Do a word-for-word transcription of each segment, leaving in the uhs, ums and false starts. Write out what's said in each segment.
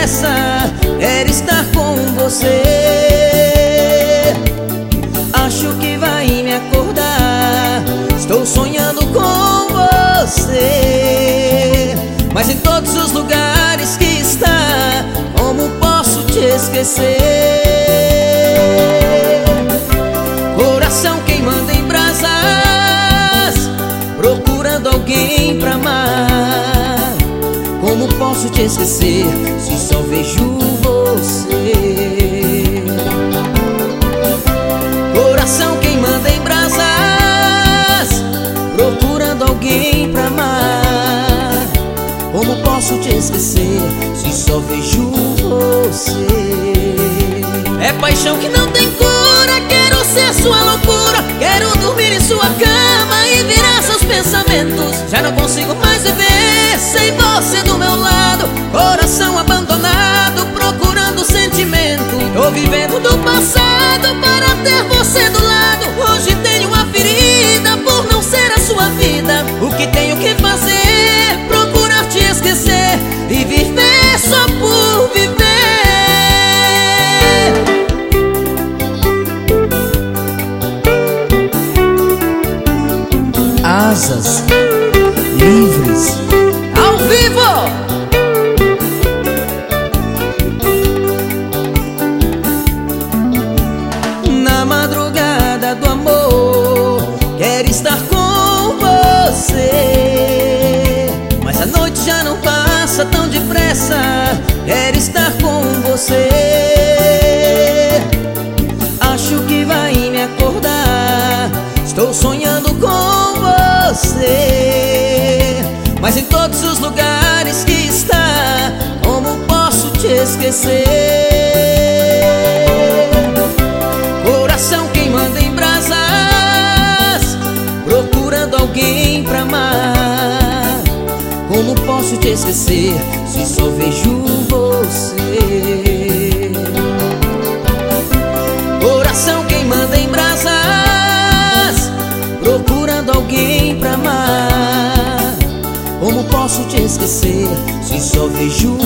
depressa, quero estar com você. Acho que vai me acordar, estou sonhando com você. Mas em todos os lugares que está, como posso te esquecer? Coração queimando em brasas, procurando alguém pra amar. Como posso te esquecer se só vejo você? Coração queimando em brasas, procurando alguém pra amar. Como posso te esquecer se só vejo você? É paixão que não tem cura, quero ser sua loucura. Quero dormir em sua cama e virar seus pensamentos. Já não consigo mais viver sem você do meu lado. Coração abandonado, procurando sentimento. Tô vivendo do passado para ter você do lado. Hoje tenho uma ferida por não ser a sua vida. O que tenho que fazer? Procurar te esquecer e viver só por viver. Asas livres ao vivo. Na madrugada do amor, quero estar com você. Mas a noite já não passa tão depressa, quero estar com você. Acho que vai me acordar, estou sonhando com você. Mas em todos os lugares que está, como posso te esquecer? Coração queimando em brasas, procurando alguém pra amar. Como posso te esquecer se só vejo você? Coração queimando em brasas, procurando alguém pra amar. Como posso te esquecer se só vejo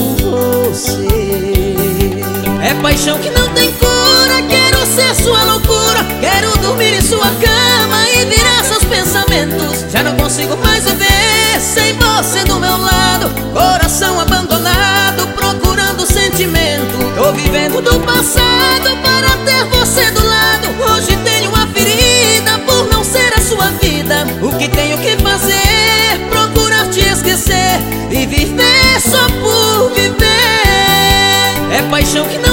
você? É paixão que não tem cura, quero ser sua loucura. Quero dormir em sua cama e virar seus pensamentos. Já não consigo mais viver sem você do meu lado. Coração abandonado, procurando sentimento. Tô vivendo do passado para ter você do lado. Hoje tenho uma ferida por não ser a sua vida. O que tenho que fazer? Procurar te esquecer e viver só por viver. É paixão que não